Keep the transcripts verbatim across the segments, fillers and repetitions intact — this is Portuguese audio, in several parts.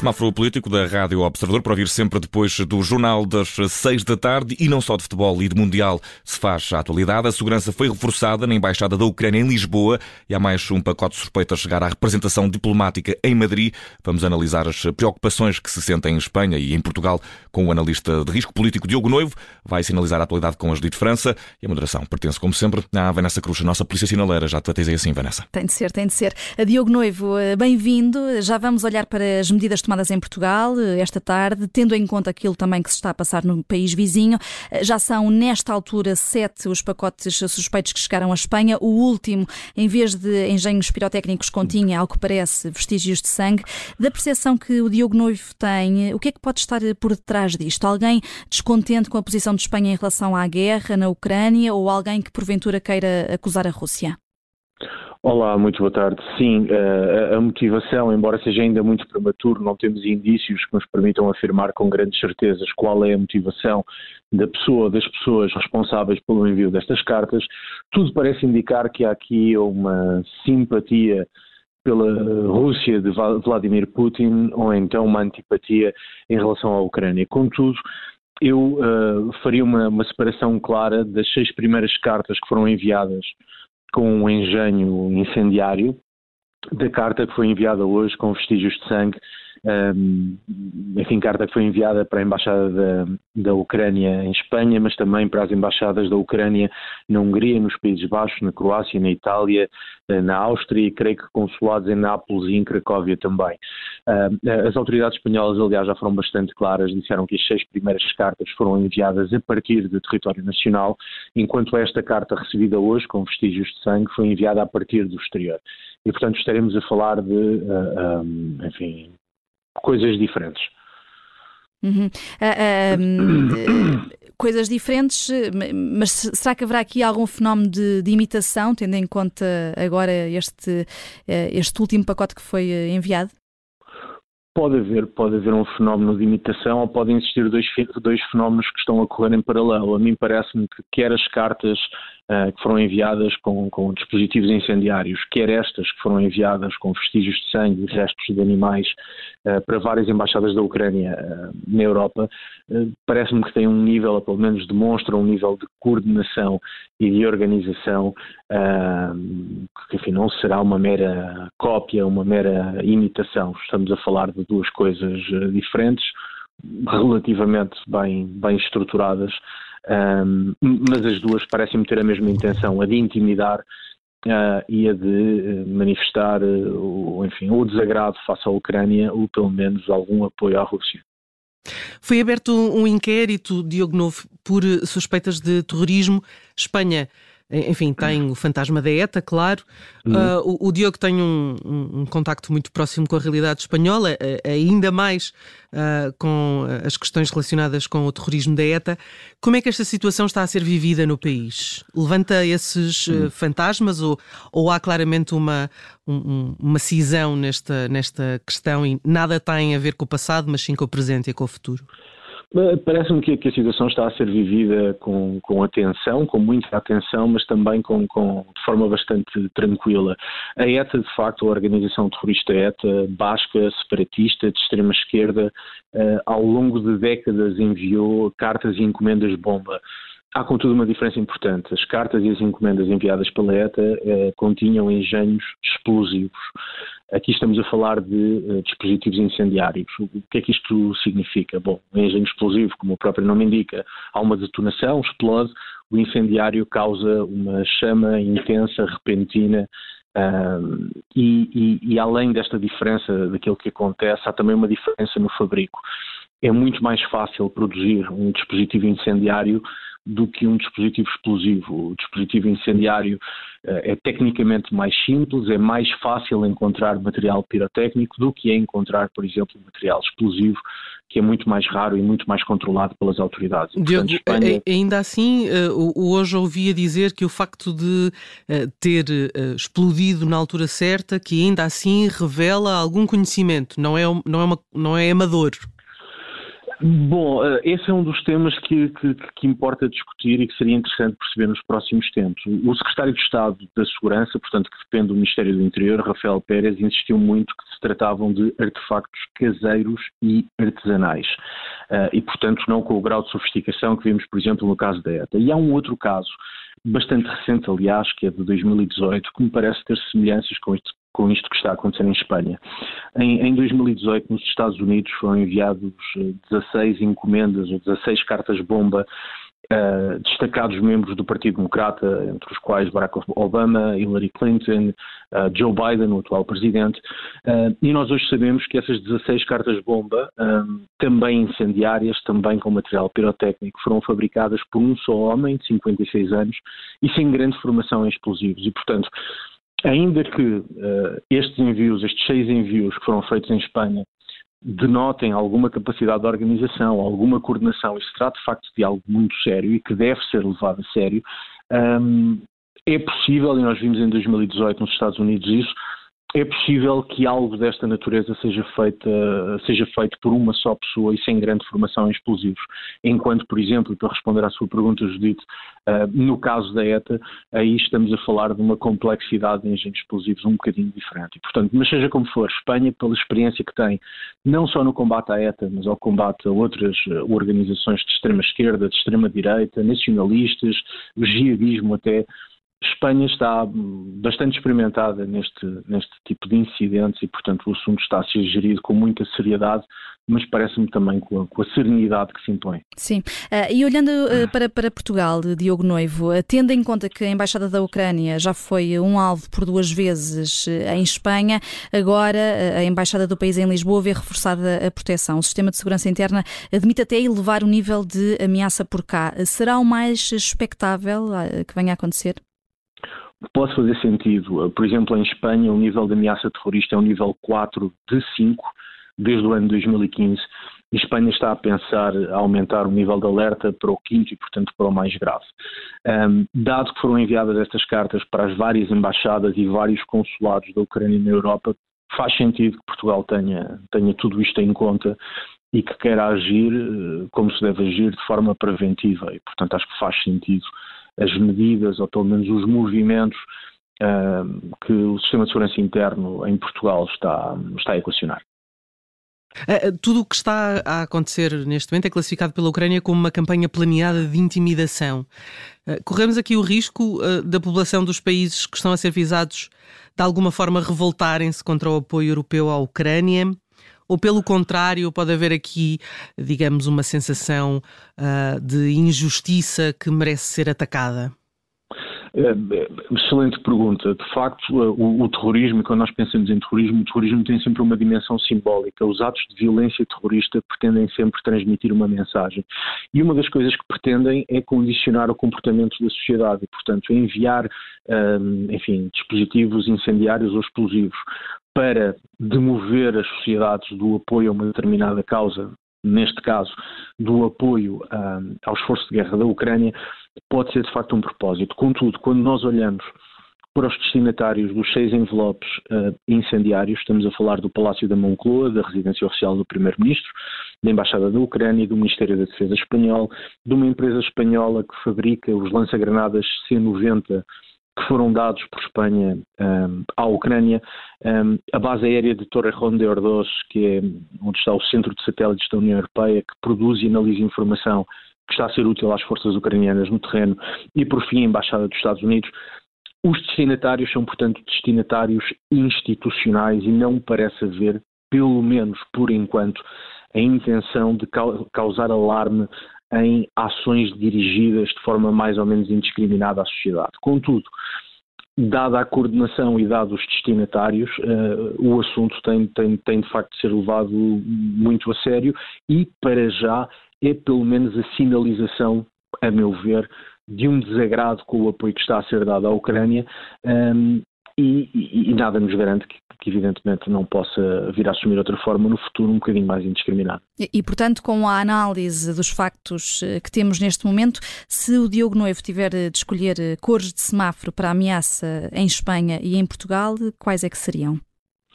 semáforo político da Rádio Observador, para ouvir sempre depois do Jornal das seis da tarde. E não só de futebol e de mundial se faz a atualidade. A segurança foi reforçada na Embaixada da Ucrânia em Lisboa e há mais um pacote de suspeito a chegar à representação diplomática em Madrid. Vamos analisar as preocupações que se sentem em Espanha e em Portugal com o analista de risco político Diogo Noivo. Vai sinalizar a atualidade com as de França e a moderação pertence, como sempre, à Vanessa Cruz, a nossa polícia sinaleira. Já te batizei assim, Vanessa. Tem de ser, tem de ser. Diogo Noivo, bem-vindo. Já vamos olhar para as medidas tomadas em Portugal esta tarde, tendo em conta aquilo também que se está a passar no país vizinho. Já são, nesta altura, sete os pacotes suspeitos que chegaram à Espanha. O último, em vez de engenhos pirotécnicos, continha, ao que parece, vestígios de sangue. Da percepção que o Diogo Noivo tem, o que é que pode estar por detrás disto? Alguém descontente com a posição de Espanha em relação à guerra na Ucrânia ou alguém que, porventura, queira acusar a Rússia? Olá, muito boa tarde. Sim, a, a motivação, embora seja ainda muito prematuro, não temos indícios que nos permitam afirmar com grandes certezas qual é a motivação da pessoa, das pessoas responsáveis pelo envio destas cartas. Tudo parece indicar que há aqui uma simpatia pela Rússia de Vladimir Putin ou então uma antipatia em relação à Ucrânia. Contudo, eu uh, faria uma, uma separação clara das seis primeiras cartas que foram enviadas com um engenho incendiário, da carta que foi enviada hoje com vestígios de sangue, um, enfim, carta que foi enviada para a Embaixada da, da Ucrânia em Espanha, mas também para as embaixadas da Ucrânia na Hungria, nos Países Baixos, na Croácia, na Itália, na Áustria e creio que consulados em Nápoles e em Cracóvia também. Uh, as autoridades espanholas, aliás, já foram bastante claras, disseram que as seis primeiras cartas foram enviadas a partir do território nacional, enquanto esta carta recebida hoje, com vestígios de sangue, foi enviada a partir do exterior. E, portanto, estaremos a falar de, uh, um, enfim, coisas diferentes. Uhum. Uh, uh, coisas diferentes, mas será que haverá aqui algum fenómeno de, de imitação, tendo em conta agora este, este último pacote que foi enviado? Pode haver, pode haver um fenómeno de imitação ou podem existir dois, dois fenómenos que estão a correr em paralelo. A mim parece-me que quer as cartas uh, que foram enviadas com, com dispositivos incendiários, quer estas que foram enviadas com vestígios de sangue e restos de animais uh, para várias embaixadas da Ucrânia uh, na Europa, uh, parece-me que tem um nível, ou pelo menos demonstra um nível de coordenação e de organização uh, que, enfim, não será uma mera cópia, uma mera imitação. Estamos a falar de duas coisas uh, diferentes, relativamente bem, bem estruturadas, um, mas as duas parecem-me ter a mesma intenção, a de intimidar uh, e a de uh, manifestar uh, o, enfim, o desagrado face à Ucrânia ou pelo menos algum apoio à Rússia. Foi aberto um inquérito, Diogo Noivo, por suspeitas de terrorismo. Espanha, enfim, tem o fantasma da ETA, claro. Uhum. Uh, o, o Diogo tem um, um, um contacto muito próximo com a realidade espanhola, uh, ainda mais uh, com as questões relacionadas com o terrorismo da ETA. Como é que esta situação está a ser vivida no país? Levanta esses uh, fantasmas ou, ou há claramente uma, um, uma cisão nesta, nesta questão e nada tem a ver com o passado, mas sim com o presente e com o futuro? Parece-me que, que a situação está a ser vivida com, com atenção, com muita atenção, mas também com, com, de forma bastante tranquila. A ETA, de facto, a organização terrorista ETA, basca, separatista, de extrema-esquerda, uh, ao longo de décadas enviou cartas e encomendas-bomba. Há, contudo, uma diferença importante. As cartas e as encomendas enviadas pela ETA eh, continham engenhos explosivos. Aqui estamos a falar de eh, dispositivos incendiários. O que é que isto significa? Bom, um engenho explosivo, como o próprio nome indica, há uma detonação, explode, o incendiário causa uma chama intensa, repentina, um, e, e, e além desta diferença daquilo que acontece, há também uma diferença no fabrico. É muito mais fácil produzir um dispositivo incendiário do que um dispositivo explosivo. O dispositivo incendiário uh, é tecnicamente mais simples, é mais fácil encontrar material pirotécnico do que é encontrar, por exemplo, material explosivo, que é muito mais raro e muito mais controlado pelas autoridades. E, Diogo, portanto, Espanha... ainda assim, uh, hoje ouvia dizer que o facto de uh, ter uh, explodido na altura certa, que ainda assim revela algum conhecimento, não é, não é, uma, não é amador. Bom, esse é um dos temas que, que, que importa discutir e que seria interessante perceber nos próximos tempos. O secretário de Estado da Segurança, portanto que depende do Ministério do Interior, Rafael Pérez, insistiu muito que se tratavam de artefactos caseiros e artesanais. E, portanto, não com o grau de sofisticação que vimos, por exemplo, no caso da ETA. E há um outro caso, bastante recente, aliás, que é de dois mil e dezoito, que me parece ter semelhanças com isto, com isto que está a acontecer em Espanha. Em, em dois mil e dezoito, nos Estados Unidos, foram enviados dezasseis encomendas ou dezasseis cartas-bomba uh, destacados membros do Partido Democrata, entre os quais Barack Obama, Hillary Clinton, uh, Joe Biden, o atual presidente, uh, e nós hoje sabemos que essas dezasseis cartas-bomba, um, também incendiárias, também com material pirotécnico, foram fabricadas por um só homem, de cinquenta e seis anos, e sem grande formação em explosivos. E, portanto, ainda que uh, estes envios, estes seis envios que foram feitos em Espanha, denotem alguma capacidade de organização, alguma coordenação, e se trata de facto de algo muito sério e que deve ser levado a sério, um, é possível, e nós vimos em dois mil e dezoito nos Estados Unidos isso, é possível que algo desta natureza seja, feita, seja feito por uma só pessoa e sem grande formação em explosivos. Enquanto, por exemplo, para responder à sua pergunta, Judite, uh, no caso da ETA, aí estamos a falar de uma complexidade de engenhos explosivos um bocadinho diferente. E, portanto, mas seja como for, Espanha, pela experiência que tem, não só no combate à ETA, mas ao combate a outras organizações de extrema-esquerda, de extrema-direita, nacionalistas, o jihadismo até, Espanha está bastante experimentada neste, neste tipo de incidentes e, portanto, o assunto está a ser gerido com muita seriedade, mas parece-me também com a, com a serenidade que se impõe. Sim. Uh, e olhando uh, para, para Portugal, Diogo Noivo, uh, tendo em conta que a Embaixada da Ucrânia já foi um alvo por duas vezes uh, em Espanha, agora uh, a Embaixada do país em Lisboa vê reforçada a proteção. O Sistema de Segurança Interna admite até elevar o nível de ameaça por cá. Uh, será o mais expectável uh, que venha a acontecer? Pode fazer sentido. Por exemplo, em Espanha, o nível de ameaça terrorista é um nível quatro de cinco, desde o ano dois mil e quinze. E Espanha está a pensar a aumentar o nível de alerta para o quinto e, portanto, para o mais grave. Um, dado que foram enviadas estas cartas para as várias embaixadas e vários consulados da Ucrânia na Europa, faz sentido que Portugal tenha, tenha tudo isto em conta e que queira agir como se deve agir de forma preventiva. E, portanto, acho que faz sentido as medidas, ou pelo menos os movimentos uh, que o Sistema de Segurança Interno em Portugal está, está a equacionar. Uh, tudo o que está a acontecer neste momento é classificado pela Ucrânia como uma campanha planeada de intimidação. Uh, corremos aqui o risco uh, da população dos países que estão a ser visados de alguma forma revoltarem-se contra o apoio europeu à Ucrânia? Ou, pelo contrário, pode haver aqui, digamos, uma sensação uh, de injustiça que merece ser atacada? Excelente pergunta. De facto, o, o terrorismo, quando nós pensamos em terrorismo, o terrorismo tem sempre uma dimensão simbólica. Os atos de violência terrorista pretendem sempre transmitir uma mensagem. E uma das coisas que pretendem é condicionar o comportamento da sociedade e, portanto, enviar, um, enfim, dispositivos incendiários ou explosivos para demover as sociedades do apoio a uma determinada causa, neste caso, do apoio um, ao esforço de guerra da Ucrânia, pode ser de facto um propósito. Contudo, quando nós olhamos para os destinatários dos seis envelopes uh, incendiários, estamos a falar do Palácio da Moncloa, da residência oficial do Primeiro-Ministro, da Embaixada da Ucrânia, do Ministério da Defesa espanhol, de uma empresa espanhola que fabrica os lança-granadas C noventa, que foram dados por Espanha um, à Ucrânia, um, a base aérea de Torrejón de Ordós, que é onde está o centro de satélites da União Europeia, que produz e analisa informação que está a ser útil às forças ucranianas no terreno, e por fim a Embaixada dos Estados Unidos. Os destinatários são, portanto, destinatários institucionais e não parece haver, pelo menos por enquanto, a intenção de causar alarme em ações dirigidas de forma mais ou menos indiscriminada à sociedade. Contudo, dada a coordenação e dados os destinatários, uh, o assunto tem, tem, tem de facto de ser levado muito a sério e, para já, é pelo menos a sinalização, a meu ver, de um desagrado com o apoio que está a ser dado à Ucrânia um, e, e, e nada nos garante que, que evidentemente não possa vir a assumir outra forma no futuro um bocadinho mais indiscriminado. E, e, portanto, com a análise dos factos que temos neste momento, se o Diogo Noivo tiver de escolher cores de semáforo para a ameaça em Espanha e em Portugal, quais é que seriam?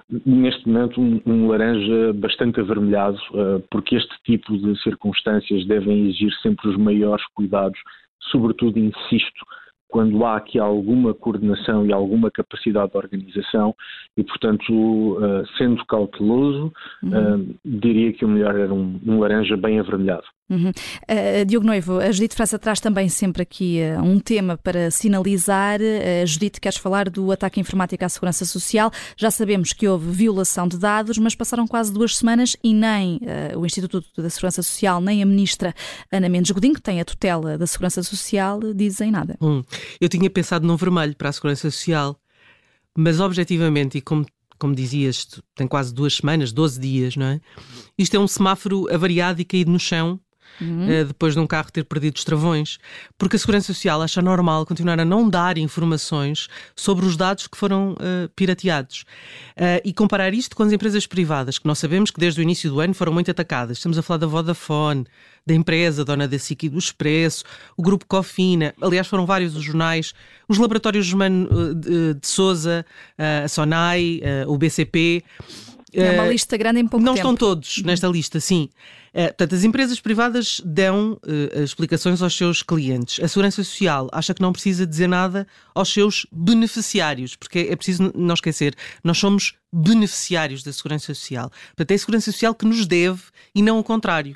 neste momento, um, um laranja bastante avermelhado, uh, porque este tipo de circunstâncias devem exigir sempre os maiores cuidados, sobretudo, insisto, quando há aqui alguma coordenação e alguma capacidade de organização e, portanto, uh, sendo cauteloso, uhum. uh, diria que o melhor era um, um laranja bem avermelhado. Uhum. Uh, Diogo Noivo, a Judite França traz também sempre aqui uh, um tema para sinalizar. Uh, Judite, queres falar do ataque informático à Segurança Social? Já sabemos que houve violação de dados, mas passaram quase duas semanas e nem uh, o Instituto da Segurança Social, nem a Ministra Ana Mendes Godinho, que tem a tutela da Segurança Social, dizem nada. Hum. Eu tinha pensado num vermelho para a Segurança Social, mas objetivamente, e como Como dizias, tem quase duas semanas, doze dias, não é? Isto é um semáforo avariado e caído no chão, uhum. uh, depois de um carro ter perdido os travões, porque a Segurança Social acha normal continuar a não dar informações sobre os dados que foram uh, pirateados. Uh, e comparar isto com as empresas privadas, que nós sabemos que desde o início do ano foram muito atacadas. Estamos a falar da Vodafone, da empresa, dona da S I C e do Expresso, o Grupo Cofina, aliás foram vários os jornais, os laboratórios Germano de, de Sousa, a Sonai, o B C P. É uma lista grande em pouco Não tempo. estão todos nesta lista, sim. Portanto, as empresas privadas dão uh, explicações aos seus clientes. A Segurança Social acha que não precisa dizer nada aos seus beneficiários, porque é preciso não esquecer, nós somos beneficiários da Segurança Social. Portanto, é a Segurança Social que nos deve e não o contrário.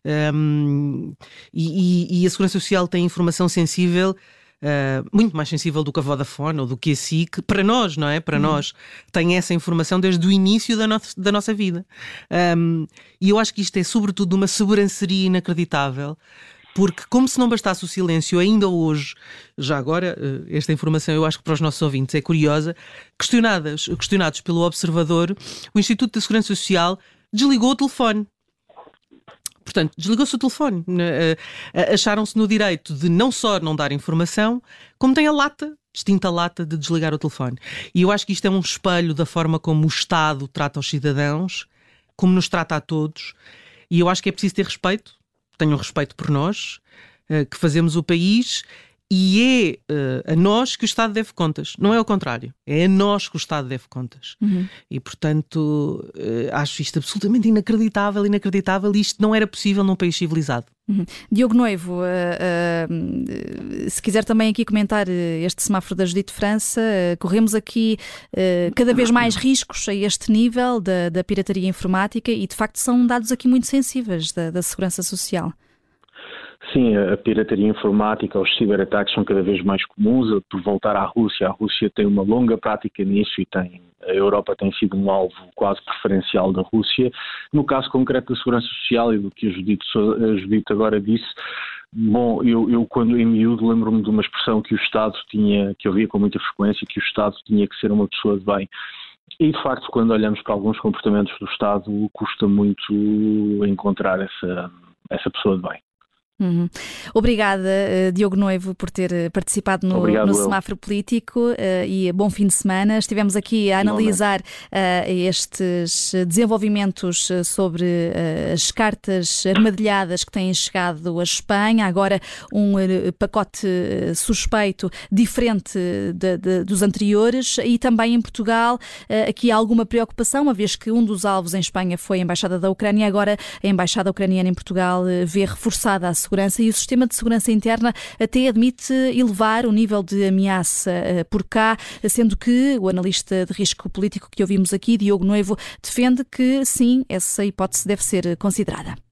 Um, e, e a Segurança Social tem informação sensível, Uh, muito mais sensível do que a Vodafone ou do que a S I C, para nós, não é? Para hum. nós, tem essa informação desde o início da, no- da nossa vida. Um, e eu acho que isto é, sobretudo, uma sobranceria inacreditável, porque, como se não bastasse o silêncio, ainda hoje, já agora, uh, esta informação eu acho que para os nossos ouvintes é curiosa, questionadas, questionados pelo Observador, o Instituto da Segurança Social desligou o telefone. Portanto, desligou-se o telefone. Acharam-se no direito de não só não dar informação, como tem a lata, distinta lata de desligar o telefone. E eu acho que isto é um espelho da forma como o Estado trata os cidadãos, como nos trata a todos. E eu acho que é preciso ter respeito. Tenham respeito por nós, que fazemos o país. E é uh, a nós que o Estado deve contas, não é ao contrário, é a nós que o Estado deve contas. Uhum. E, portanto, uh, acho isto absolutamente inacreditável, inacreditável, e isto não era possível num país civilizado. Uhum. Diogo Noivo, uh, uh, se quiser também aqui comentar este semáforo da Judite França, uh, corremos aqui uh, cada vez mais riscos a este nível da, da pirataria informática e, de facto, são dados aqui muito sensíveis da, da Segurança Social. Sim, a pirataria informática, os ciberataques são cada vez mais comuns. Por voltar à Rússia, a Rússia tem uma longa prática nisso e tem, a Europa tem sido um alvo quase preferencial da Rússia. No caso concreto da Segurança Social e do que a Judite, a Judite agora disse, bom, eu, eu quando em miúdo lembro-me de uma expressão que o Estado tinha, que eu via com muita frequência, que o Estado tinha que ser uma pessoa de bem. E, de facto, quando olhamos para alguns comportamentos do Estado, custa muito encontrar essa, essa pessoa de bem. Uhum. Obrigada, Diogo Noivo, por ter participado no, Obrigado, no semáforo político uh, e bom fim de semana. Estivemos aqui a analisar uh, estes desenvolvimentos sobre uh, as cartas armadilhadas que têm chegado à Espanha, agora um uh, pacote suspeito diferente de, de, dos anteriores, e também em Portugal uh, aqui há alguma preocupação, uma vez que um dos alvos em Espanha foi a Embaixada da Ucrânia, agora a Embaixada Ucraniana em Portugal uh, vê reforçada a segurança, e o sistema de segurança interna até admite elevar o nível de ameaça por cá, sendo que o analista de risco político que ouvimos aqui, Diogo Noivo, defende que sim, essa hipótese deve ser considerada.